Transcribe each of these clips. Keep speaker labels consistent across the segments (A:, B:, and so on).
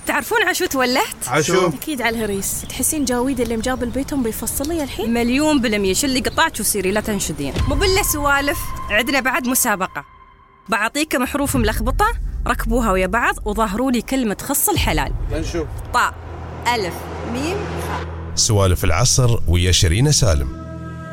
A: تعرفون عشو تولهت؟
B: عشو
C: أكيد على الهريس. تحسين جاويد اللي مجاب البيتهم بيفصل لي الحين؟
A: 1,000,000% شلي قطعت وسيري لا تنشدين. مو بالله سوالف، عندنا بعد مسابقة. بعطيكم حروف ملخبطة، ركبوها ويا بعض وظهروا لي كلمة تخص الحلال.
B: نشوف.
A: طاء ألف ميم خاء.
D: سوالف العصر ويا شيرين سالم.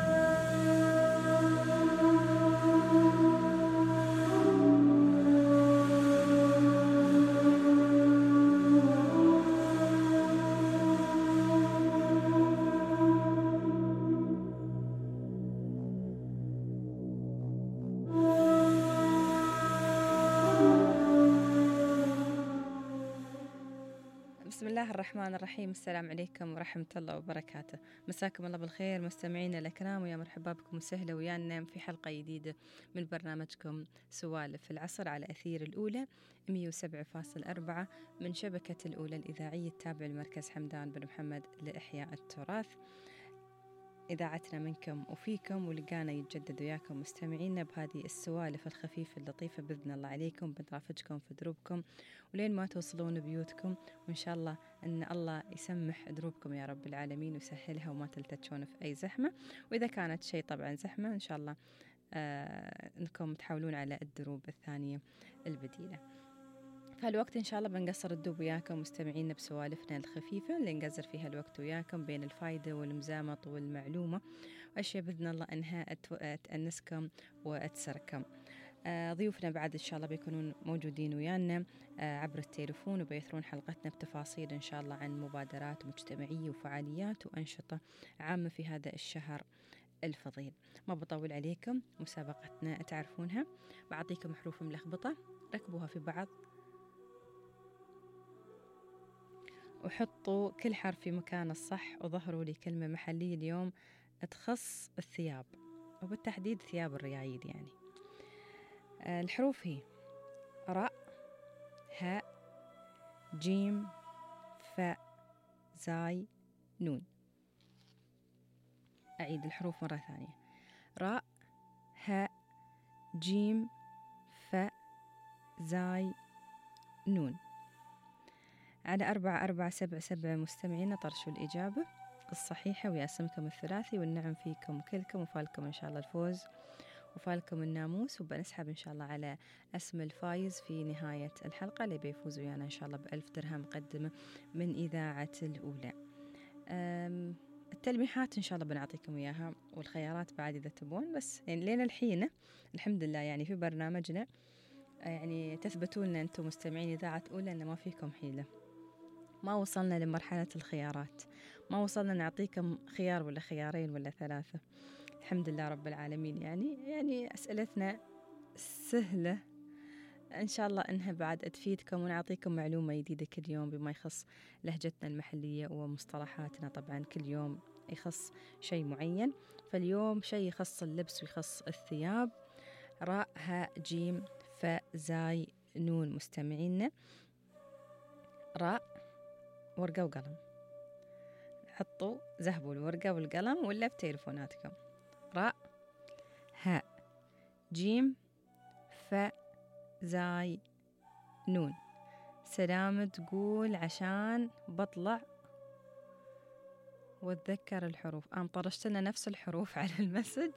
E: بسم الله الرحمن الرحيم. السلام عليكم ورحمة الله وبركاته. مساكم الله بالخير مستمعينا الأكرام، ويا مرحبا بكم وسهلا ويانا في حلقة جديدة من برنامجكم سوالف العصر على أثير الأولى 107.4 من شبكة الأولى الإذاعية التابعة لمركز حمدان بن محمد لإحياء التراث. إذاعتنا منكم وفيكم، ولقانا يتجدد وياكم مستمعينا بهذه السوالف الخفيفة اللطيفة بإذن الله عليكم، بنرافقكم في دروبكم ولين ما توصلون بيوتكم، وإن شاء الله أن الله يسمح دروبكم يا رب العالمين ويسهلها وما تلتجون في أي زحمة. وإذا كانت شيء طبعا زحمة إن شاء الله أنكم تحاولون على الدروب الثانية البديلة. فالوقت إن شاء الله بنقصر الدوب وياكم مستمعين بسوالفنا الخفيفة اللي نقصر فيها الوقت وياكم بين الفايدة والمزامط والمعلومة، وأشياء بإذن الله أنها تأنسكم وتسركم. ضيوفنا بعد إن شاء الله بيكونون موجودين ويانا عبر التليفون، وبيثرون حلقتنا بتفاصيل إن شاء الله عن مبادرات مجتمعية وفعاليات وأنشطة عامة في هذا الشهر الفضيل. ما بطول عليكم، مسابقتنا تعرفونها. بعطيكم حروف ملخبطة، ركبوها في بعض وحطوا كل حرف في مكان الصح، وظهروا لي كلمة محلية اليوم تخص الثياب، وبالتحديد ثياب الريايد يعني. الحروف هي راء هاء جيم فاء زاي نون. أعيد الحروف مرة ثانية: راء هاء جيم فاء زاي نون. على 4477 مستمعين طرشوا الإجابة الصحيحة ويا اسمكم الثلاثي، والنعم فيكم كلكم، وفالكم إن شاء الله الفوز وفالكم الناموس، وبنسحب إن شاء الله على اسم الفايز في نهاية الحلقة اللي بيفوز ويانا إن شاء الله ب1000 درهم مقدمة من إذاعة الأولى. التلميحات إن شاء الله بنعطيكم إياها، والخيارات بعد إذا تبون، بس يعني لين الحين الحمد لله يعني في برنامجنا يعني تثبتوا لنا أنتم مستمعين إذاعة أولى أن ما فيكم حيلة. ما وصلنا لمرحلة الخيارات، ما وصلنا نعطيكم خيار ولا خيارين ولا ثلاثة، الحمد لله رب العالمين. يعني أسئلتنا سهلة إن شاء الله إنها بعد تفيدكم، ونعطيكم معلومة جديدة كل يوم بما يخص لهجتنا المحلية ومصطلحاتنا. طبعا كل يوم يخص شيء معين، فاليوم شيء يخص اللبس ويخص الثياب. راء هاء جيم فاء زاي نون مستمعينا. راء ورقة وقلم، حطوا ذهبوا الورقة والقلم ولا بتليفوناتكم. راء هاء جيم فاء زاي نون. سلامة تقول عشان بطلع واتذكر الحروف. طرشت لنا نفس الحروف على المسج.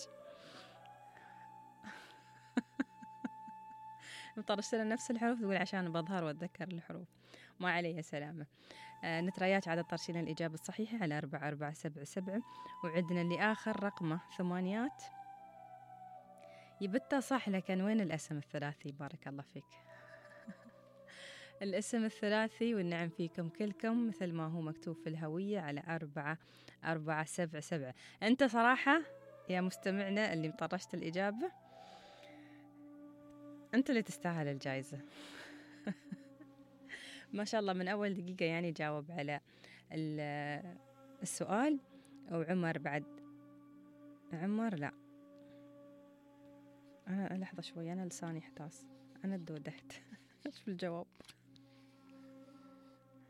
E: طرشت لنا نفس الحروف تقول عشان بظهر واتذكر الحروف. ما عليه سلامة. نترياك عدد ترشينا الإجابة الصحيحة على 4477، وعندنا اللي آخر رقمه 8 يبتها صح، لكن وين الاسم الثلاثي؟ بارك الله فيك. الاسم الثلاثي والنعم فيكم كلكم مثل ما هو مكتوب في الهوية على 4477. أنت صراحة يا مستمعنا اللي مطرشت الإجابة أنت اللي تستاهل الجائزة. ما شاء الله من أول دقيقة يعني جاوب على السؤال. وعمر بعد، عمر لا، أنا لحظة شوي، أنا لساني احتاس، أنا تدودحت. إيش في الجواب؟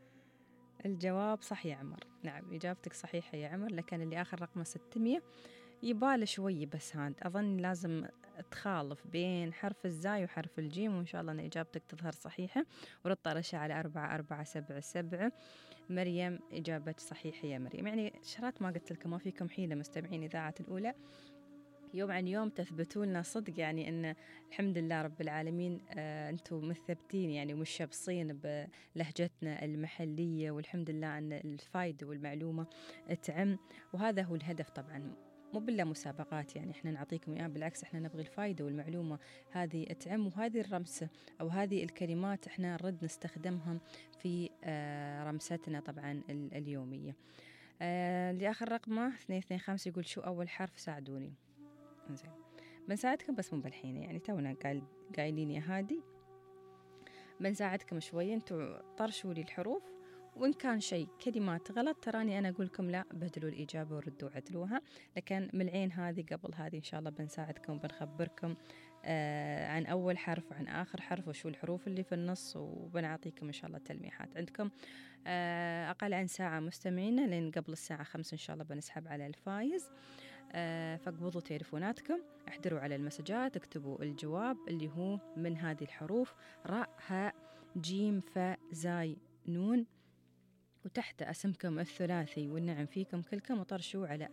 E: الجواب صح يا عمر، نعم إجابتك صحيحة يا عمر، لكن اللي آخر رقمه 600 يبال شوي بس هاد أظن لازم تخالف بين حرف الزاي وحرف الجيم، وإن شاء الله أن إجابتك تظهر صحيحة. ورد طرشة على 4477. مريم إجابة صحيحة يا مريم. يعني شرات ما قلت لكم ما فيكم حيلة مستمعين إذاعة الأولى، يوم عن يوم تثبتوا لنا صدق يعني إن الحمد لله رب العالمين أنتم مثبتين يعني ومشبصين بلهجتنا المحلية، والحمد لله أن الفايدة والمعلومة تعم، وهذا هو الهدف طبعا. مو بالله مسابقات يعني احنا نعطيكم اياه، بالعكس احنا نبغي الفايدة والمعلومة هذه تعم، وهذه الرمسة او هذه الكلمات احنا نرد نستخدمها في رمستنا طبعا اليومية. اللي اخر رقمه 225 يقول شو اول حرف ساعدوني. زين بنساعدكم بس مو بالحين، يعني تونا قايلين يا هادي بنساعدكم شوية، انتوا طرشوا لي الحروف، وإن كان شيء كلمات غلط تراني أنا أقول لكم لا بدلوا الإجابة وردوا عدلوها، لكن من العين هذه قبل هذه إن شاء الله بنساعدكم وبنخبركم عن أول حرف وعن آخر حرف وشو الحروف اللي في النص، وبنعطيكم إن شاء الله تلميحات. عندكم أقل عن ساعة مستمعينا، لأن قبل الساعة 5 إن شاء الله بنسحب على الفايز. فاقبضوا تليفوناتكم، احضروا على المسجات، اكتبوا الجواب اللي هو من هذه الحروف: راء هاء جيم فاء زاي نون، وتحت اسمكم الثلاثي والنعم فيكم كلكم، وطرشوا على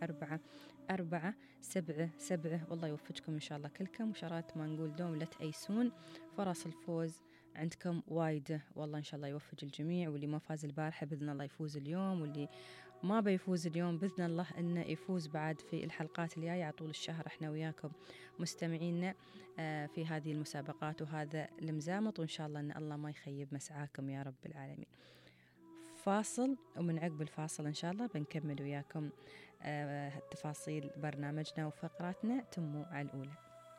E: 4477. والله يوفقكم إن شاء الله كلكم، وشرات ما نقول دوم لا تأيسون، فرص الفوز عندكم وايدة والله إن شاء الله يوفق الجميع، واللي ما فاز البارحة بإذن الله يفوز اليوم، واللي ما بيفوز اليوم بإذن الله إنه يفوز بعد في الحلقات الجاية على طول الشهر. إحنا وياكم مستمعينا في هذه المسابقات وهذا المزامط، وإن شاء الله إن الله ما يخيب مسعاكم يا رب العالمين. فاصل، ومن عقب الفاصل إن شاء الله بنكمل وياكم تفاصيل برنامجنا وفقراتنا. تموا على الأولى.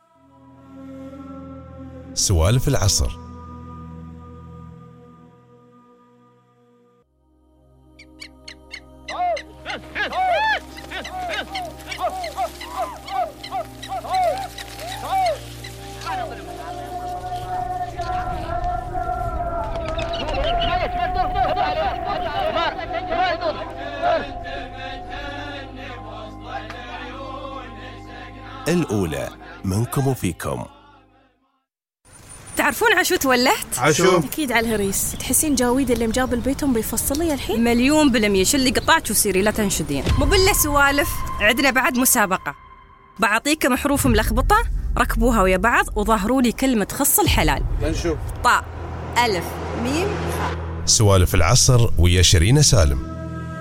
D: سوالف العصر. الأولى منكم وفيكم.
A: تعرفون عشو تولهت؟
B: عشو
C: أكيد على الهريس. تحسين جاويد اللي مجاب البيتهم بيفصل لي الحين؟
A: 1,000,000%. شو اللي قطعت وسيري لا تنشدين. مو بالله سوالف، عندنا بعد مسابقة. بعطيكم حروف ملخبطة، ركبوها ويا بعض وظهروا لي كلمة تخص الحلال.
B: نشوف.
A: طاء ألف ميم خاء.
D: سوالف العصر ويا شيرين سالم.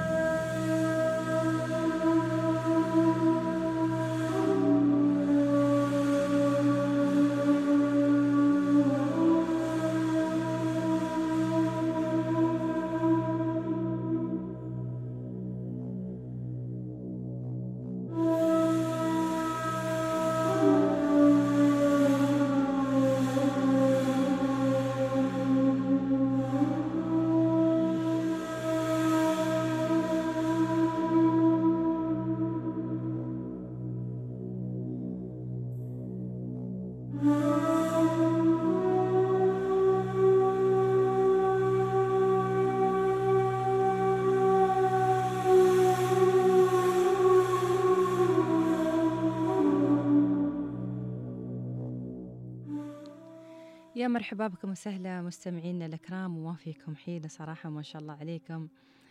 E: يا مرحبا بكم وسهلا مستمعينا الكرام، وما فيكم حيلة صراحة ما شاء الله عليكم.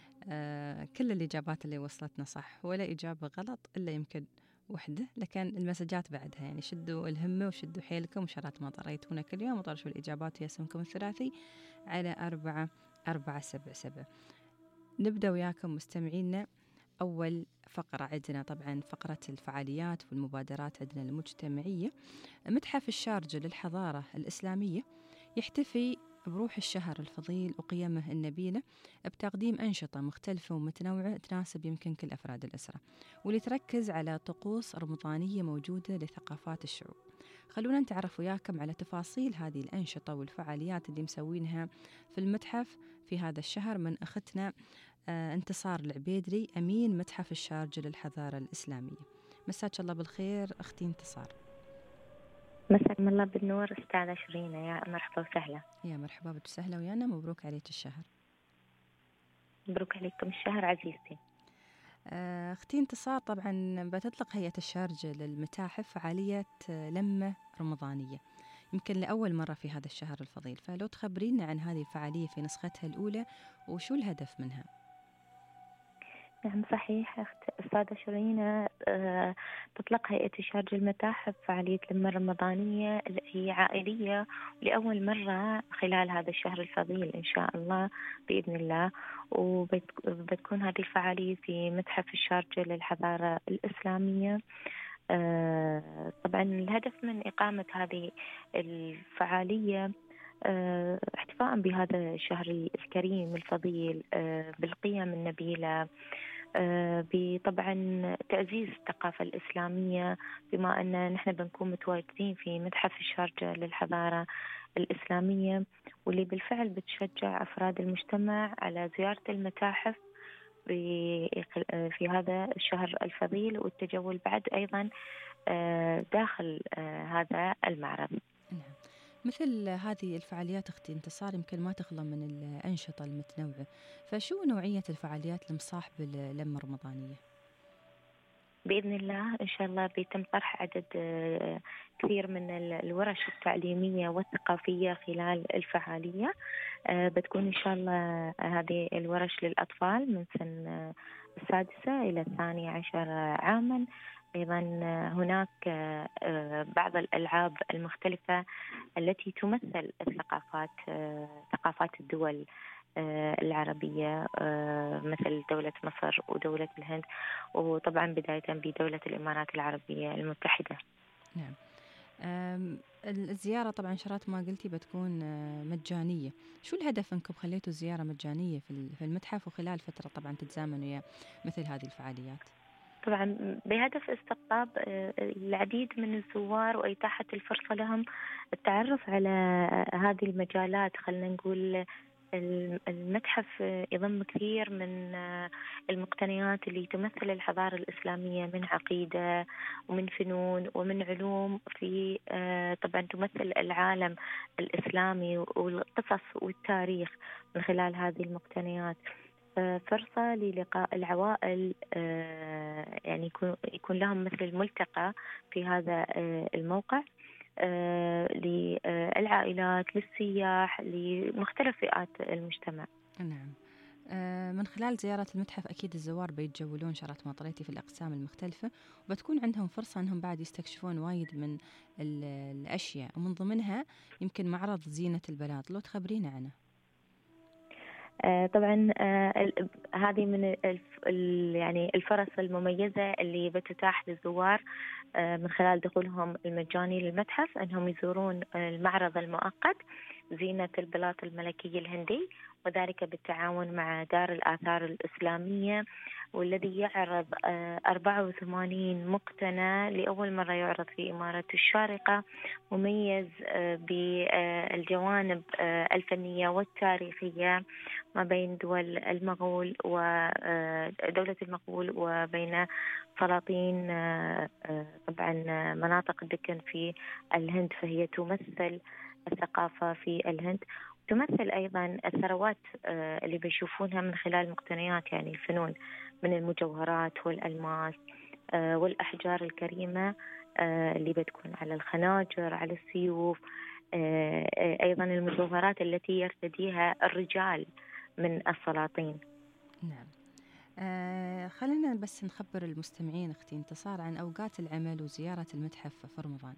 E: كل الإجابات اللي وصلتنا صح، ولا إجابة غلط إلا يمكن وحدة، لكن المسجات بعدها يعني شدوا الهمة وشدوا حيلكم، وشرات ما طريتونا كل يوم وطرشوا الإجابات ويا اسمكم الثلاثي على 4477. نبدأ وياكم مستمعينا. أول فقرة عندنا طبعا فقرة الفعاليات والمبادرات عندنا المجتمعية. متحف الشارجة للحضارة الإسلامية يحتفي بروح الشهر الفضيل وقيمه النبيلة بتقديم أنشطة مختلفة ومتنوعة تناسب يمكن كل أفراد الأسرة، واللي تركز على طقوس رمضانية موجودة لثقافات الشعوب. خلونا نتعرف وياكم على تفاصيل هذه الأنشطة والفعاليات اللي مسوينها في المتحف في هذا الشهر من أختنا انتصار العبيدري، أمين متحف الشارجة للحضارة الإسلامية. مساك الله بالخير أختي انتصار.
F: مساكم الله بالنور أستاذة شيرين، يا مرحبا وسهلا.
E: يا مرحبا بك وسهلا ويانا، مبروك عليك الشهر.
F: مبروك عليكم الشهر عزيزتي.
E: أختي انتصار، طبعا بتطلق هيئة الشارجة للمتاحف فعالية لمة رمضانية يمكن لأول مرة في هذا الشهر الفضيل، فلو تخبرينا عن هذه الفعالية في نسختها الأولى وشو الهدف منها؟
F: نعم صحيح أستاذة شيرين. تطلق هيئة الشارجة المتاحف فعالية لمة رمضانية هي عائلية لأول مرة خلال هذا الشهر الفضيل إن شاء الله بإذن الله. وبتكون هذه الفعالية في متحف الشارجة للحضارة الإسلامية. طبعا الهدف من إقامة هذه الفعالية احتفاء بهذا الشهر الكريم الفضيل بالقيم النبيلة، بطبعا تعزيز الثقافة الإسلامية، بما أن نحن بنكون متواجدين في متحف الشارجة للحضارة الإسلامية، واللي بالفعل بتشجع أفراد المجتمع على زيارة المتاحف في هذا الشهر الفضيل، والتجول بعد أيضا داخل هذا المعرض.
E: نعم. مثل هذه الفعاليات أختي انتصار يمكن ما تخلى من الأنشطة المتنوعة، فشو نوعية الفعاليات المصاحبة للمة الرمضانية؟
F: بإذن الله إن شاء الله بيتم طرح عدد كثير من الورش التعليمية والثقافية خلال الفعالية. بتكون إن شاء الله هذه الورش للأطفال من سن السادسة إلى 12 عاما. أيضا هناك بعض الألعاب المختلفة التي تمثل ثقافات الدول العربية، مثل دولة مصر ودولة الهند، وطبعا بداية بدولة الإمارات العربية المتحدة.
E: نعم. الزيارة طبعا شرات ما قلتي بتكون مجانية، شو الهدف أنكم خليتوا الزيارة مجانية في المتحف وخلال فترة طبعا تتزامن ويا مثل هذه الفعاليات؟
F: طبعا بهدف استقطاب العديد من الزوار وإتاحة الفرصة لهم التعرف على هذه المجالات. خلينا نقول المتحف يضم كثير من المقتنيات اللي تمثل الحضارة الإسلامية من عقيدة ومن فنون ومن علوم، في طبعا تمثل العالم الإسلامي والقصص والتاريخ من خلال هذه المقتنيات. فرصة للقاء العوائل، يعني يكون لهم مثل الملتقى في هذا الموقع للعائلات، للسياح، لمختلف فئات المجتمع.
E: نعم. من خلال زيارة المتحف أكيد الزوار بيتجولون شرات ما طريتي في الأقسام المختلفة، وبتكون عندهم فرصة أنهم بعد يستكشفون وايد من الأشياء، ومن ضمنها يمكن معرض زينة البنات، لو تخبرينا عنه.
F: طبعا هذه من يعني الفرص المميزة اللي بتتاح للزوار من خلال دخولهم المجاني للمتحف، أنهم يزورون المعرض المؤقت زينة البلاط الملكي الهندي، وذلك بالتعاون مع دار الآثار الإسلامية، والذي يعرض 84 مقتنى لأول مرة يعرض في إمارة الشارقة، مميز بالجوانب الفنية والتاريخية ما بين دول المغول ودولة المغول وبين سلاطين طبعا مناطق الدكن في الهند، فهي تمثل الثقافة في الهند، تمثل أيضا الثروات اللي بيشوفونها من خلال مقتنيات يعني الفنون من المجوهرات والألماس والأحجار الكريمة اللي بتكون على الخناجر، على السيوف، أيضا المجوهرات التي يرتديها الرجال من السلاطين.
E: نعم. خلينا بس نخبر المستمعين أختي انتصار عن أوقات العمل وزيارة المتحف في رمضان.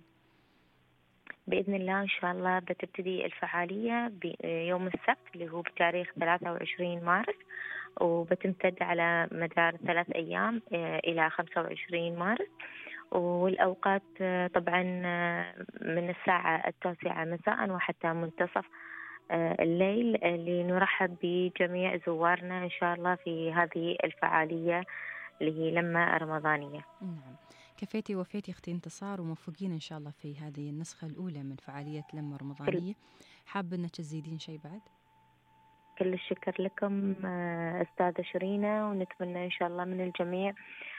F: بإذن الله إن شاء الله بتبتدي الفعالية بيوم السبت اللي هو بتاريخ 23 مارس، وبتمتد على مدار 3 أيام إلى 25 مارس. والأوقات طبعا من الساعة 9 مساء وحتى منتصف الليل، لنرحب بجميع زوارنا إن شاء الله في هذه الفعالية اللي هي لمة رمضانية.
E: نعم. كفيتي وفيتي أختي انتصار، وموفقين إن شاء الله في هذه النسخة الأولى من فعالية لمة رمضانية. حابة أنك تزيدين شيء بعد؟
F: كل الشكر لكم أستاذة شيرينة، ونتمنى إن شاء الله من الجميع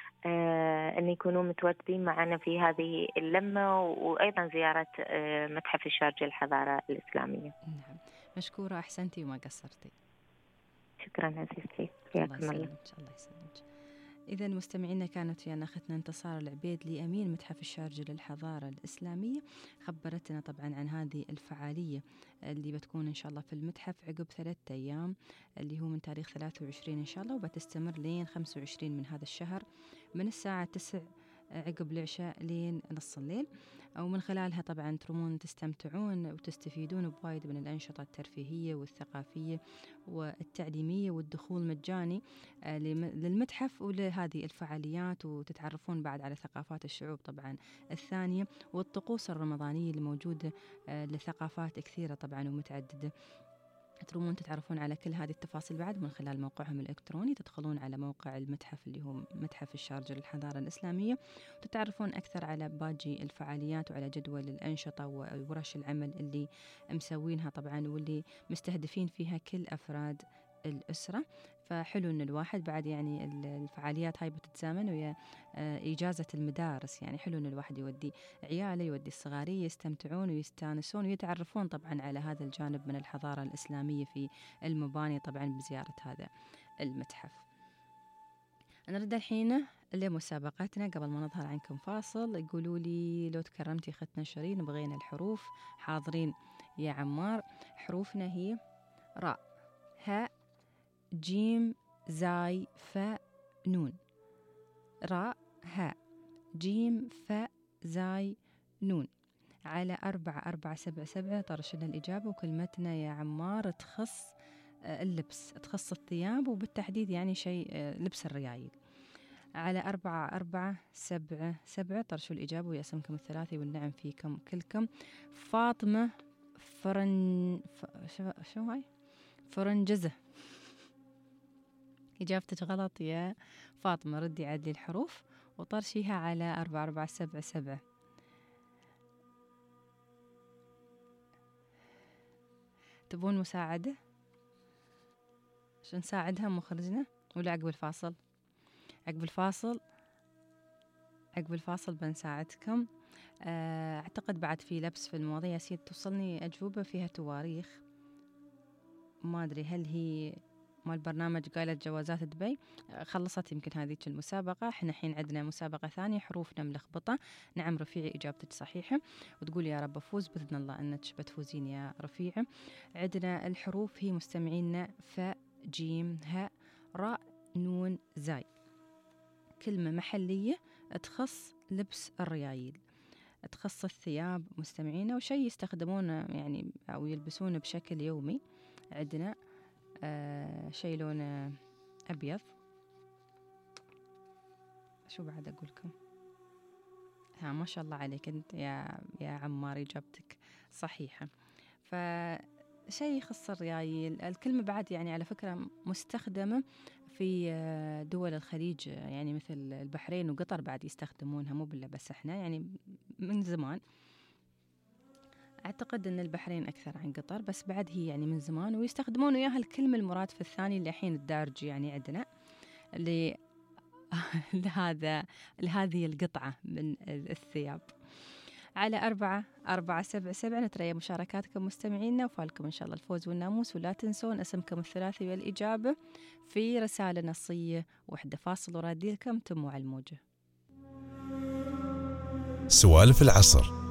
F: أن يكونوا متواجدين معنا في هذه اللمة، وأيضا زيارة متحف الشارجة الحضارة الإسلامية.
E: نعم، مشكورة، أحسنتي وما قصرتي.
F: شكرا عزيزتي،
E: الله يسلمك. الله يسلمك. إذا مستمعينا كانت ويانا أختنا انتصار العبيدلي أمين متحف الشارجة للحضارة الإسلامية، خبرتنا طبعا عن هذه الفعالية اللي بتكون إن شاء الله في المتحف عقب 3 أيام، اللي هو من تاريخ 23 إن شاء الله، وبتستمر لين 25 من هذا الشهر، من الساعة 9 عقب العشاء لين نص الليل. ومن خلالها طبعا ترمون تستمتعون وتستفيدون بوايد من الأنشطة الترفيهية والثقافية والتعليمية، والدخول مجاني للمتحف ولهذه الفعاليات، وتتعرفون بعد على ثقافات الشعوب طبعا الثانية، والطقوس الرمضانية اللي موجودة لثقافات كثيرة طبعا ومتعددة. ترومون تتعرفون على كل هذه التفاصيل بعد من خلال موقعهم الإلكتروني، تدخلون على موقع المتحف اللي هو متحف الشارجة للحضارة الإسلامية، وتتعرفون أكثر على باقي الفعاليات وعلى جدول الأنشطة وورش العمل اللي مسوينها طبعا، واللي مستهدفين فيها كل أفراد الأسرة. فحلو إن الواحد بعد يعني الفعاليات هاي بتتزامن ويا إجازة المدارس، يعني حلو إن الواحد يودي عياله يودي الصغارية يستمتعون ويستانسون ويتعرفون طبعا على هذا الجانب من الحضارة الإسلامية في المباني طبعا بزيارة هذا المتحف. نرد الحين لمسابقتنا. قبل ما نظهر عنكم فاصل، يقولوا لي لو تكرمتي ختنا شيرين بغينا الحروف. حاضرين يا عمار. حروفنا هي راء، هاء، جيم، زاي، فاء، نون. راء، هاء، جيم، فاء، زاي، نون. على 4477 طرشنا الإجابة، وكلمتنا يا عمار تخص اللبس، تخص الثياب، وبالتحديد يعني شيء لبس الريايل. على 4477 طرشوا الإجابة ويا اسمكم الثلاثي والنعم فيكم كلكم. فاطمة شو هاي؟ فرنجزة. إجابتك غلط يا فاطمة، ردي عدلي الحروف وطرشيها على 4477. تبون مساعدة؟ عشان نساعدها مخرجنا ولا عقب الفاصل؟ عقب الفاصل بنساعدكم. أعتقد بعد في لبس في المواضيع يا سيد، توصلني أجوبة فيها تواريخ، ما أدري هل هي مال برنامج قالت جوازات دبي. خلصت يمكن هذيك المسابقة. احنا الحين عندنا مسابقة ثانية، حروفنا ملخبطة. نعم رفيعي إجابتك صحيحة، وتقول يا رب أفوز بإذن الله أنك بتفوزين يا رفيعة. عندنا الحروف هي مستمعينا فاء، جيم، هاء، راء، نون، زاي. كلمة محلية تخص لبس الريايل، تخص الثياب مستمعينا، وشيء يستخدمونه يعني أو يلبسونه بشكل يومي. عندنا شيء لونه أبيض. شو بعد أقول لكم؟ ما شاء الله عليك أنت يا عمار، إجابتك صحيحة. فشيء يخص الريايل. الكلمة بعد يعني على فكرة مستخدمة في دول الخليج، يعني مثل البحرين وقطر بعد يستخدمونها، مو بالله بس احنا، يعني من زمان. أعتقد أن البحرين أكثر عن قطر، بس بعد هي يعني من زمان ويستخدمون وياها الكلمة المرادفة الثاني اللي الحين الدارج يعني عندنا لهذه القطعة من الثياب. على 4477 نتريا مشاركاتكم مستمعينا، وفالكم إن شاء الله الفوز والناموس. ولا تنسون اسمكم الثلاثي والإجابة في رسالة نصية واحدة. فاصل ورادي لكم تموا على الموجة.
D: سوالف العصر.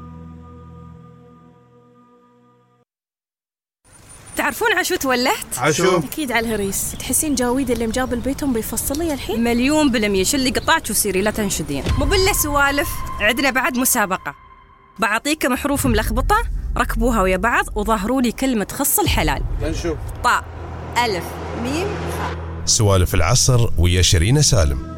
A: تعرفون عشو تولهت؟
B: عشو
C: أكيد على الهريس. تحسين جاويد اللي مجاب البيتهم بيفصل لي الحين؟
A: 1,000,000%. شو اللي قطعت وسيري لا تنشدين. مو بالله سوالف، عندنا بعد مسابقة. بعطيكم حروف ملخبطة، ركبوها ويا بعض وظهروا لي كلمة تخص الحلال.
B: نشوف.
A: طاء، ألف، ميم، خاء.
D: سوالف العصر ويا شيرين سالم.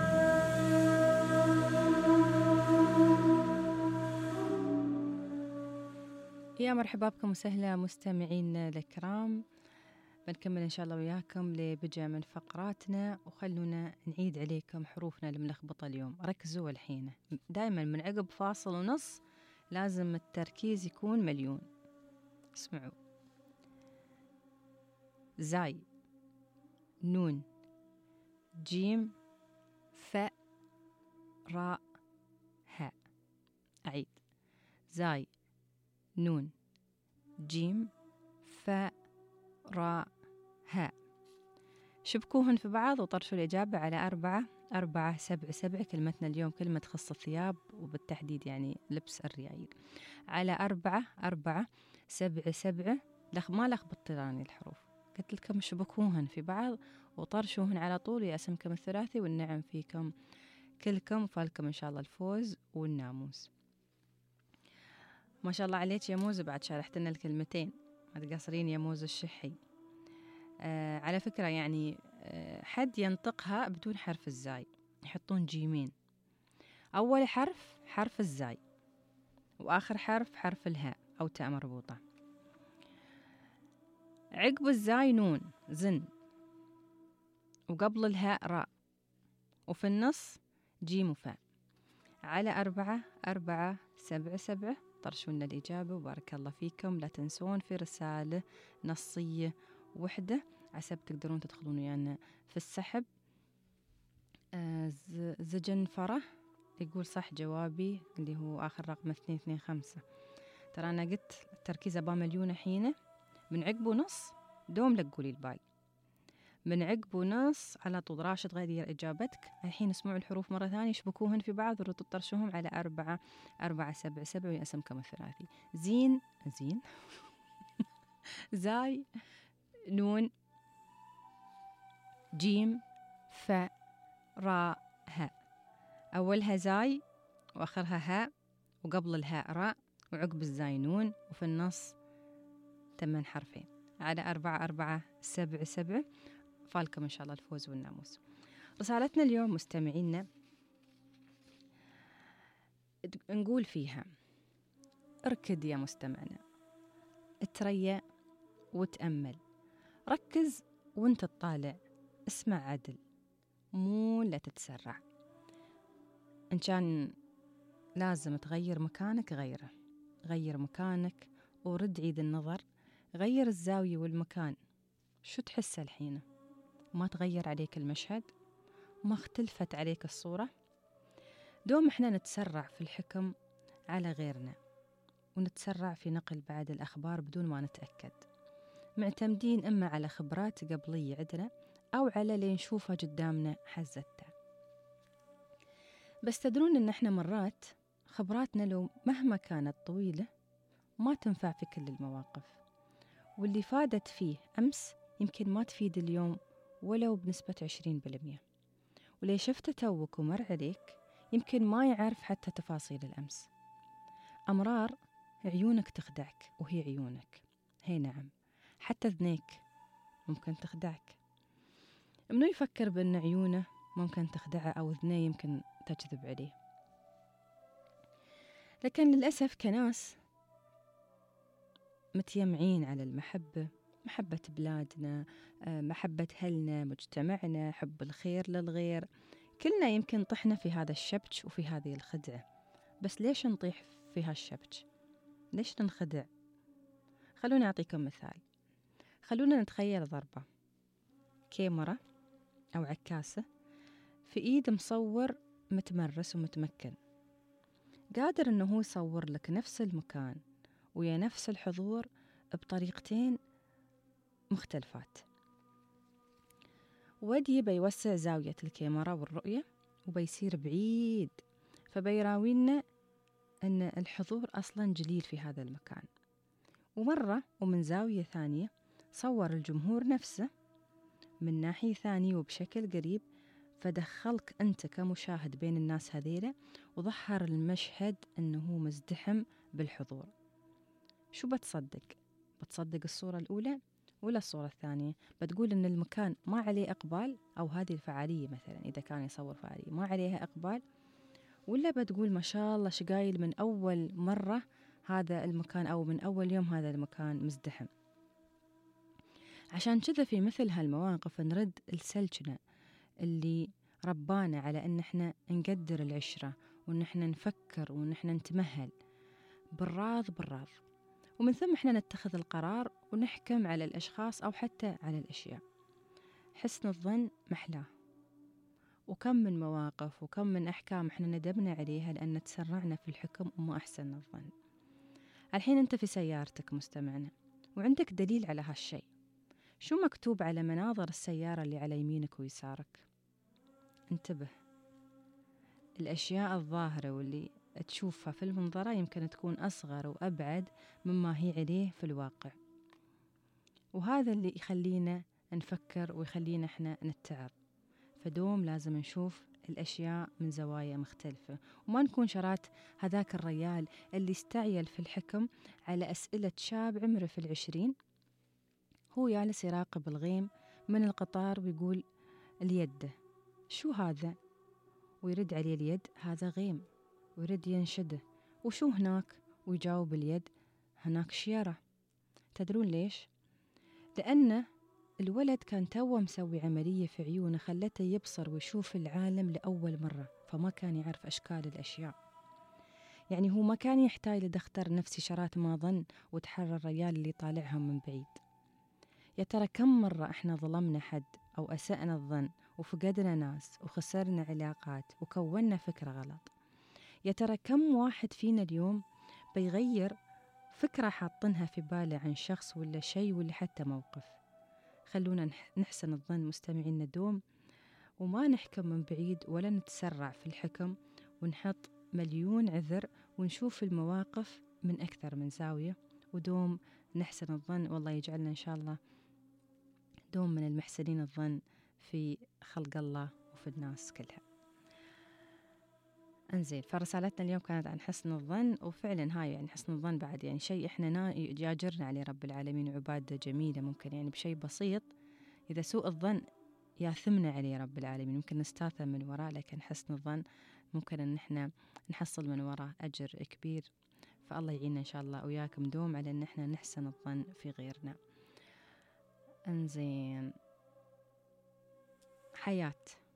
E: يا مرحبا بكم وسهلا مستمعين الكرام. بنكمل إن شاء الله وياكم لبجا من فقراتنا، وخلونا نعيد عليكم حروفنا الملخبطة اليوم. ركزوا الحين، دائما من عقب فاصل ونص لازم التركيز يكون مليون. اسمعوا: زاي، نون، جيم، فاء، راء، هاء. أعيد: زاي، نون، جيم، فاء، راء، هاء. شبكوهن في بعض وطرشوا الإجابة على 4 7 كلمتنا اليوم كلمة تخص الثياب وبالتحديد يعني لبس الريايل. على 4 7 ما لخبطت راني الحروف، قلت لكم شبكوهن في بعض وطرشوهن على طول يقسمكم الثلاثي، والنعم فيكم كلكم، فالكم إن شاء الله الفوز والناموس. ما شاء الله عليك يا موز، بعد شارحت لنا الكلمتين، ما تقصرين يا موز الشحي. على فكرة يعني حد ينطقها بدون حرف الزاي، يحطون جيمين، أول حرف الزاي وآخر حرف الهاء أو تاء مربوطة، عقب الزاي نون زن، وقبل الهاء راء، وفي النص جيم وفاء. على 4 7 طرشوا لنا الإجابة وبارك الله فيكم. لا تنسون في رسالة نصية وحدة عسب تقدرون تدخلون ويانا في السحب. زجن فرح يقول صح جوابي اللي هو آخر رقم 225. ترى أنا قلت التركيز أبا مليون حينه، من عقب ونص دوم لك قولي الباقي، من عقب ونص على طول. راشد غير إجابتك. الحين اسمعوا الحروف مرة ثانية، شبكوهن في بعض وردوا طرشوهم على 4 7 ويقسمكم الثلاثي. زين زاي نون جيم فاء راء هاء، أولها زاي وآخرها هاء وقبل الهاء راء وعقب الزاي نون وفي النص 8 حرفين. على 4 7 فالكم إن شاء الله الفوز والناموس. رسالتنا اليوم مستمعينا نقول فيها اركد يا مستمعنا، اتريا وتأمل، ركز وانت تطالع، اسمع عدل مو لا تتسرع. إن كان لازم تغير مكانك غيره، غير مكانك ورد عيد النظر، غير الزاوية والمكان. شو تحس الحين؟ ما تغير عليك المشهد؟ ما اختلفت عليك الصورة؟ دوم احنا نتسرع في الحكم على غيرنا، ونتسرع في نقل بعد الأخبار بدون ما نتأكد، معتمدين إما على خبرات قبلية عندنا أو على اللي نشوفها قدامنا حزتها. بس تدرون إن احنا مرات خبراتنا لو مهما كانت طويلة ما تنفع في كل المواقف، واللي فادت فيه أمس يمكن ما تفيد اليوم ولو بنسبة 20%، واللي شفته توك ومر عليك يمكن ما يعرف حتى تفاصيل الأمس. أمرار عيونك تخدعك وهي عيونك، هي نعم حتى ذنيك ممكن تخدعك. منو يفكر بأن عيونه ممكن تخدعه أو ذنيه يمكن تكذب عليه؟ لكن للأسف كناس متيمعين على المحبة، محبة بلادنا، محبة أهلنا، مجتمعنا، حب الخير للغير، كلنا يمكن طحنا في هذا الشبك وفي هذه الخدعة. بس ليش نطيح في هالشبك؟ ليش ننخدع؟ خلونا أعطيكم مثال. خلونا نتخيل ضربة كاميرا أو عكاسة في إيد مصور متمرس ومتمكن، قادر أنه هو يصور لك نفس المكان ويا نفس الحضور بطريقتين مختلفات. ودي بيوسع زاوية الكاميرا والرؤية وبيصير بعيد، فبيراوينا أن الحضور أصلا جليل في هذا المكان. ومرة ومن زاوية ثانية صور الجمهور نفسه من ناحية ثانية وبشكل قريب، فدخلك أنت كمشاهد بين الناس هذيلة وظهر المشهد أنه مزدحم بالحضور. شو بتصدق؟ بتصدق الصورة الأولى ولا الصورة الثانية؟ بتقول أن المكان ما عليه إقبال، أو هذه الفعالية مثلا إذا كان يصور فعالية ما عليها إقبال، ولا بتقول ما شاء الله شقايل من أول مرة هذا المكان أو من أول يوم هذا المكان مزدحم؟ عشان كذا في مثل هالمواقف نرد لسلجنا اللي ربانا على أن احنا نقدر العشرة، وأن احنا نفكر وأن احنا نتمهل بالراض، ومن ثم احنا نتخذ القرار ونحكم على الأشخاص أو حتى على الأشياء. حسن الظن محلاه، وكم من مواقف وكم من أحكام احنا ندمنا عليها لأن تسرعنا في الحكم وما أحسن الظن. الحين أنت في سيارتك مستمعنا وعندك دليل على هالشيء، شو مكتوب على مناظر السيارة اللي على يمينك ويسارك؟ انتبه، الأشياء الظاهرة واللي تشوفها في المنظرة يمكن تكون أصغر وأبعد مما هي عليه في الواقع، وهذا اللي يخلينا نفكر ويخلينا احنا نتعظ. فدوم لازم نشوف الأشياء من زوايا مختلفة، وما نكون شرات هذاك الريال اللي استعيل في الحكم على أسئلة شاب عمره في 20 هو جالس يراقب الغيم من القطار ويقول اليد شو هذا؟ ويرد عليه اليد هذا غيم، ويرد ينشده وشو هناك؟ ويجاوب اليد هناك شيرة. تدرون ليش؟ لأن الولد كان توه مسوي عملية في عيونه خلته يبصر ويشوف العالم لأول مرة، فما كان يعرف أشكال الأشياء. يعني هو ما كان يحتاج لدكتور نفسي شرات ما ظن وتحرر الرجال اللي طالعهم من بعيد. يا ترى كم مرة احنا ظلمنا حد أو أسأنا الظن وفقدنا ناس وخسرنا علاقات وكونا فكرة غلط؟ يا ترى كم واحد فينا اليوم بيغير فكرة حاطنها في باله عن شخص ولا شيء ولا حتى موقف؟ خلونا نحسن الظن مستمعين دوم، وما نحكم من بعيد ولا نتسرع في الحكم ونحط مليون عذر، ونشوف المواقف من أكثر من زاوية، ودوم نحسن الظن. والله يجعلنا إن شاء الله دوم من المحسنين الظن في خلق الله وفي الناس كلها. انزين، فرسالتنا اليوم كانت عن حسن الظن، وفعلا هاي يعني حسن الظن بعد يعني شيء احنا جاجرنا عليه رب العالمين، وعبادة جميلة ممكن يعني بشيء بسيط إذا سوء الظن ياثمنا عليه رب العالمين ممكن نستاثم من وراء، لكن حسن الظن ممكن ان احنا نحصل من وراء أجر كبير. فالله يعيننا إن شاء الله وياكم دوم على ان احنا نحسن الظن في غيرنا. انزين، حياة،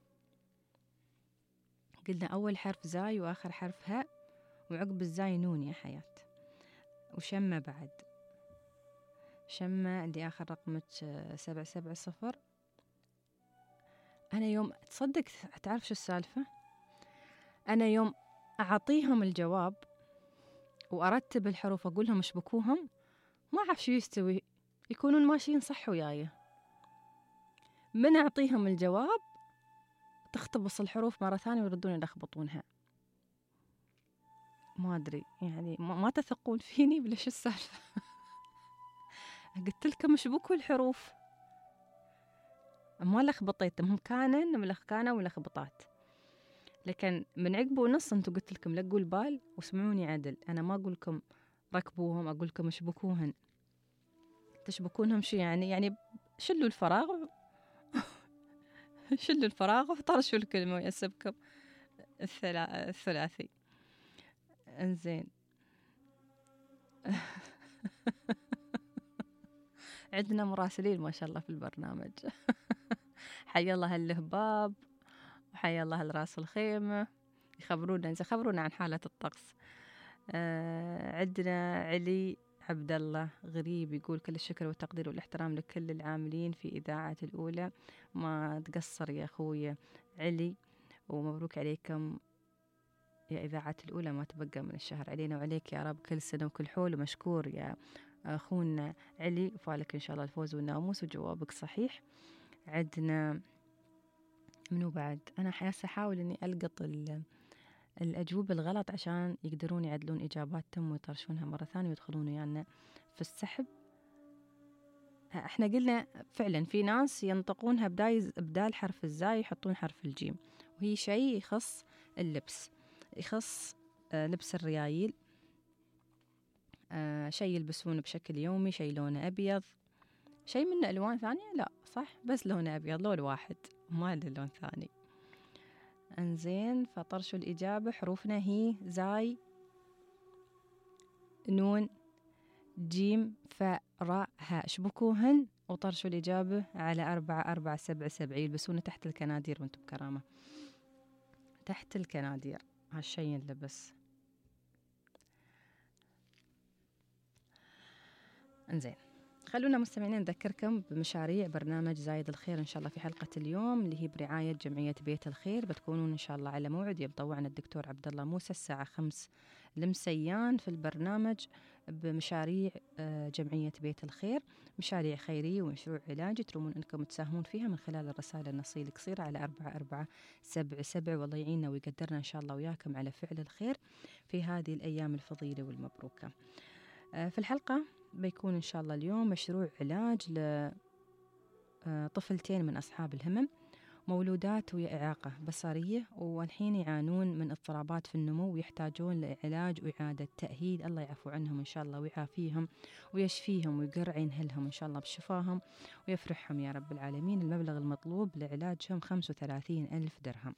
E: قلنا أول حرف زاي وآخر حرف هاء وعقب الزاي نون يا حياة. وشمة بعد، شمة اللي آخر رقمك 770. أنا يوم تصدق تعرف شو السالفة؟ أنا يوم أعطيهم الجواب وأرتب الحروف أقولهم اشبكوهم ما أعرف شو يستوي، يكونون ماشيين صح وياي. من أعطيهم الجواب تختبص الحروف مرة ثانية ويردون يلخبطونها. ما أدري يعني ما تثقون فيني ولا شو السالفة؟ قلت لكم اشبكوا الحروف، ما لخبطيتهم، هم كانوا ملخبطات، لكن من عقب ونص انتو قلت لكم لقوا البال واسمعوني عدل. أنا ما أقول لكم ركبوهم، أقول لكم اشبكوهن. تشبكونهم شو يعني شلوا الفراغ شلوا الفراغ وطرشوا الكلمة ويسبكم الثلاثي. انزين عندنا مراسلين ما شاء الله في البرنامج. حيا الله الهباب وحيا الله الراس الخيمة، خبرونا عن حالة الطقس. عندنا علي عبد الله غريب يقول كل الشكر والتقدير والاحترام لكل العاملين في إذاعة الأولى، ما تقصر يا أخويا علي، ومبروك عليكم يا إذاعة الأولى، ما تبقى من الشهر علينا وعليك يا رب كل سنة وكل حول. ومشكور يا أخونا علي، وفالك إن شاء الله الفوز والناموس وجوابك صحيح. عندنا منو بعد؟ أنا أحاول أني ألقط الأجوبة الغلط عشان يقدرون يعدلون إجاباتهم ويطرشونها مرة ثانية ويدخلون يعني في السحب. احنا قلنا فعلا في ناس ينطقونها بدال حرف الزاي يحطون حرف الجيم، وهي شيء يخص اللبس، يخص لبس الريايل، شيء يلبسونه بشكل يومي، شيء لونه أبيض، شيء منه ألوان ثانية لا صح، بس لونه أبيض لون واحد ما له لون ثاني. انزين، فطرشوا الإجابة. حروفنا هي زاي نون جيم فاء راء هاء، شبكوهن وطرشوا الإجابة على 4477. يلبسونه تحت الكنادير وانتم بكرامة تحت الكنادير، هالشي ينلبس. انزين، خلونا مستمعين نذكركم بمشاريع برنامج زايد الخير إن شاء الله في حلقة اليوم اللي هي برعاية جمعية بيت الخير. بتكونون إن شاء الله على موعد يوم طوعنا الدكتور عبد الله موسى الساعة 5 لمسيان في البرنامج. بمشاريع جمعية بيت الخير، مشاريع خيرية ومشروع علاجي ترمون أنكم تساهمون فيها من خلال الرسائل النصية القصيرة على 4477. والله يعيننا ويقدرنا إن شاء الله وياكم على فعل الخير في هذه الأيام الفضيلة والمبروكة. في الحلقة بيكون إن شاء الله اليوم مشروع علاج لطفلتين من أصحاب الهمم، مولودات وإعاقة بصرية والحين يعانون من اضطرابات في النمو ويحتاجون لعلاج وإعادة تأهيل. الله يعفو عنهم إن شاء الله ويعافيهم ويشفيهم ويقر عين هلهم إن شاء الله بشفاهم ويفرحهم يا رب العالمين. المبلغ المطلوب لعلاجهم 35,000 درهم.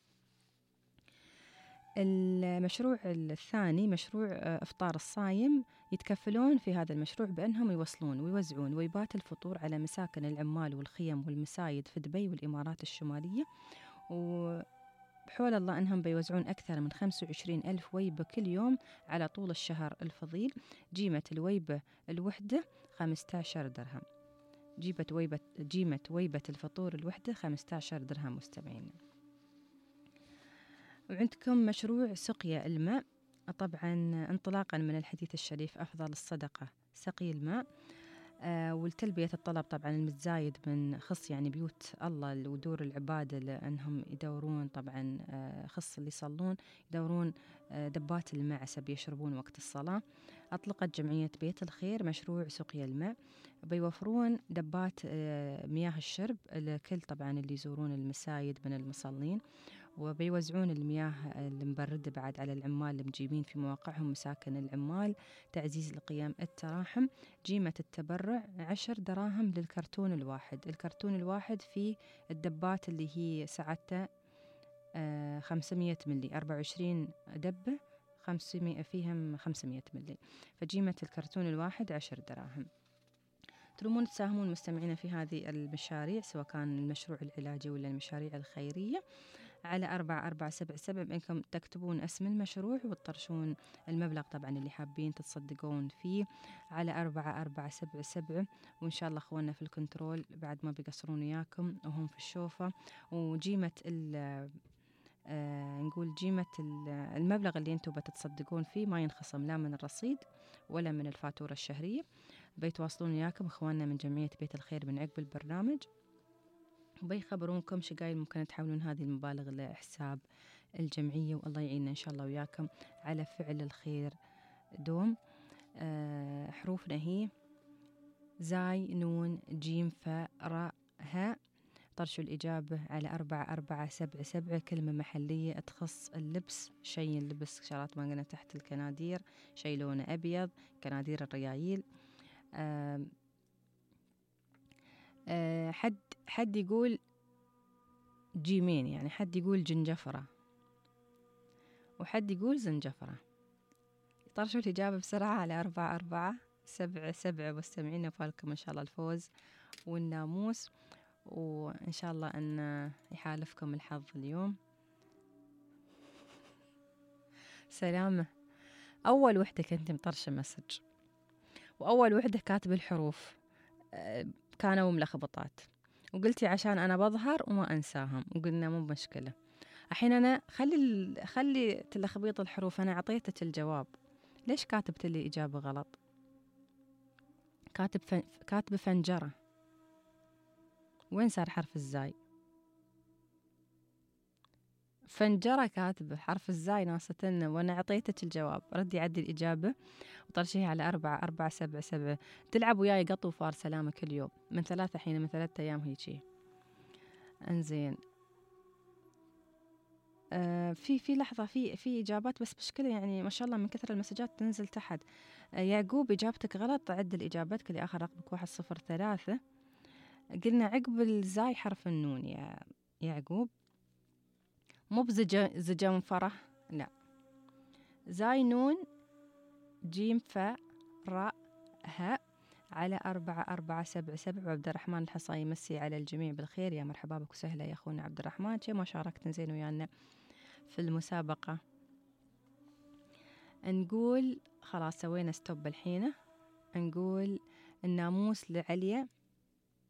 E: المشروع الثاني مشروع إفطار الصايم، يتكفلون في هذا المشروع بأنهم يوصلون ويوزعون ويبات الفطور على مساكن العمال والخيم والمسايد في دبي والإمارات الشمالية، وبحول الله أنهم بيوزعون أكثر من 25,000 ويبة كل يوم على طول الشهر الفضيل. جيمة الويبة الوحدة 15 درهم. جيمة ويبة الفطور الوحدة 15 درهم مستمعين. وعندكم مشروع سقيا الماء، طبعا انطلاقا من الحديث الشريف أفضل الصدقة سقي الماء، والتلبية الطلب طبعا المتزايد من خص يعني بيوت الله ودور العبادة، لأنهم يدورون طبعا خص اللي يصلون يدورون دبات المعسة بيشربون وقت الصلاة. أطلقت جمعية بيت الخير مشروع سقيا الماء، بيوفرون دبات مياه الشرب لكل طبعا اللي يزورون المسايد من المصلين، وبيوزعون المياه المبردة بعد على العمال المجيبين في مواقعهم مساكن العمال، تعزيز لقيام التراحم. جيمة التبرع 10 دراهم للكرتون الواحد. الكرتون الواحد فيه الدبات اللي هي سعته 500 ملي، 24 دبة 500 فيهم 500 ملي، فجيمة الكرتون الواحد 10 دراهم. ترمون تساهمون مستمعين في هذه المشاريع سواء كان المشروع العلاجي ولا المشاريع الخيرية على 4477 بأنكم تكتبون اسم المشروع وتطرشون المبلغ طبعا اللي حابين تتصدقون فيه على 4477. وإن شاء الله أخواننا في الكنترول بعد ما بيقصرون وياكم وهم في الشوفة. وجيمة نقول جيمة المبلغ اللي انتم بتتصدقون فيه ما ينخصم لا من الرصيد ولا من الفاتورة الشهرية. بيتواصلون وياكم اخواننا من جمعية بيت الخير من عقب البرنامج، وبيخبرونكم شقايل ممكن تحولون هذه المبالغ لحساب الجمعية. والله يعيننا إن شاء الله وياكم على فعل الخير دوم. حروفنا هي زاي نون جيم فاء راء هاء. طرشوا الإجابة على 4477. كلمة محلية تخص اللبس، شيء اللبس شرات ما قلنا تحت الكنادير، شيء لونه أبيض كنادير الريايل. حد يقول جيمين، يعني حد يقول جنجفرة وحد يقول زنجفرة. طرشوا الإجابة بسرعة على 4477 مستمعين، وفالكم إن شاء الله الفوز والناموس، وإن شاء الله أن يحالفكم الحظ اليوم. سلامة. أول وحدة كنت مطرشة مسج، وأول وحدة كاتب الحروف كانوا ملخبطات، وقلتي عشان أنا بظهر وما أنساهم، وقلنا مو مشكلة. الحين أنا خلي تلخبيط الحروف، أنا عطيتك الجواب، ليش كاتبت لي إجابة غلط؟ كاتب فنجرة، وين صار حرف الزاي؟ فنجرة كاتبة حرف الزاي ناستنا، وأنا عطيتك الجواب. ردي عدي الإجابة وطرشيها على 4477. تلعب وياي قط وفار سلامة كل يوم من 3 حين من 3 أيام هيجي. انزين في لحظة في إجابات بس مشكلة، يعني ما شاء الله من كثر المسجات تنزل تحت. يعقوب إجابتك غلط، عدل إجابتك اللي آخر رقمك 103. قلنا عقب الزاي حرف النون يا يعقوب، مو بزجنفرة، لا، زاي نون جيم فاء راء هاء على 4477. وعبد الرحمن الحصاي يمسي على الجميع بالخير. يا مرحبا بك وسهلا يا أخونا عبد الرحمن، شي ما شاركتن زين ويانا في المسابقة. نقول خلاص سوينا ستوب الحين. نقول الناموس لعليا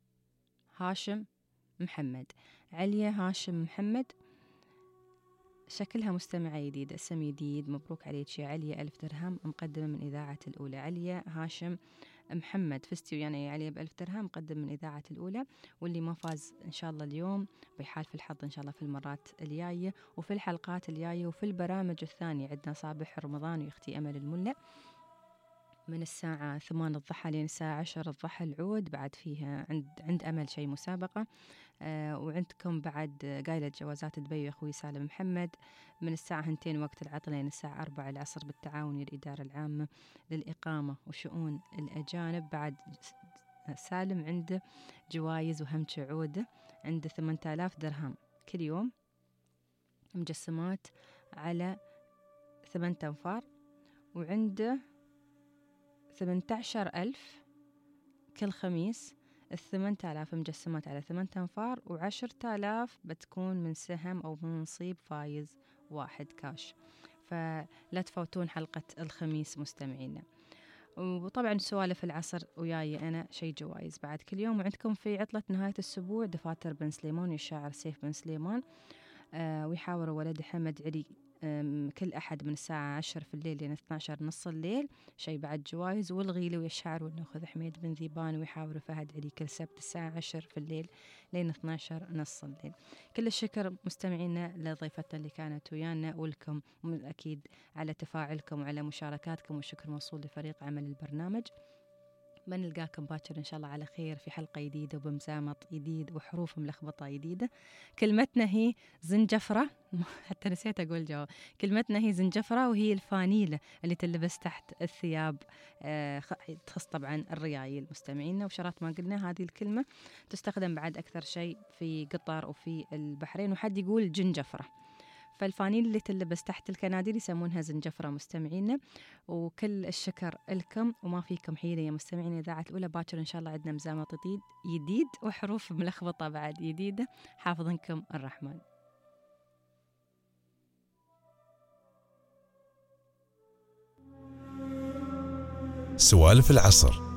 E: هاشم محمد. عليا هاشم محمد شكلها مستمعة جديدة، اسم جديد، مبروك عليك يا عليا، 1000 درهم مقدمة من إذاعة الأولى. عليا هاشم محمد، فزتي ويانا يا عليا ب1000 درهم مقدم من إذاعة الأولى. واللي ما فاز إن شاء الله اليوم بيحالف الحظ إن شاء الله في المرات الجاية وفي الحلقات الجاية وفي البرامج الثانية. عندنا صابح رمضان ويختي أمل الملا من الساعة 8 الضحى لين الساعة 10 الضحى العود، بعد فيها عند أمل شيء مسابقة. وعندكم بعد قايلة جوازات دبي أخوي سالم محمد من الساعة 2 وقت العطلة لين الساعة 4 العصر بالتعاون ويا الإدارة العامة للإقامة وشؤون الأجانب. بعد سالم عنده جوائز وهم عودة، عنده 8000 درهم كل يوم، مجسمات على 8 أنفار، وعنده 18,000 كل خميس. 8,000 مجسمات على 8 أنفار، و10,000 بتكون من سهم أو من نصيب فايز واحد كاش. فلا تفوتون حلقة الخميس مستمعينا. وطبعا سوالف العصر وياي أنا شيء جوائز بعد كل يوم. وعندكم في عطلة نهاية الأسبوع دفاتر بن سليمان والشاعر سيف بن سليمان، ويحاور ولد حمد علي كل أحد من الساعة 10 في الليل لين 12 نص الليل، شيء بعد جوائز. والغيلي والشعر والنخذ حميد بن ذيبان ويحاور فهد علي كل سبت الساعة 10 في الليل لين 12 نص الليل. كل الشكر مستمعينا لضيفتنا اللي كانت ويانا، ولكم أكيد على تفاعلكم وعلى مشاركاتكم، والشكر موصول لفريق عمل البرنامج. بنلقاكم باكر إن شاء الله على خير في حلقة جديدة وبمزامط جديد وحروف ملخبطة جديدة. كلمتنا هي زنجفرة حتى نسيت أقول جواب. كلمتنا هي زنجفرة، وهي الفانيلة اللي تلبس تحت الثياب، تخص طبعا الريايل مستمعينا. وشرات ما قلنا هذه الكلمة تستخدم بعد أكثر شيء في قطر وفي البحرين، وحد يقول جنجفرة. فالفانيل اللي تلبس تحت الكناديل يسمونها زنجفرة مستمعينا. وكل الشكر لكم، وما فيكم حيلة يا مستمعين إذاعة الأولى. باكر إن شاء الله عندنا مزامط جديد وحروف ملخبطة بعد جديدة. حافظنكم الرحمن.
D: سوالف العصر.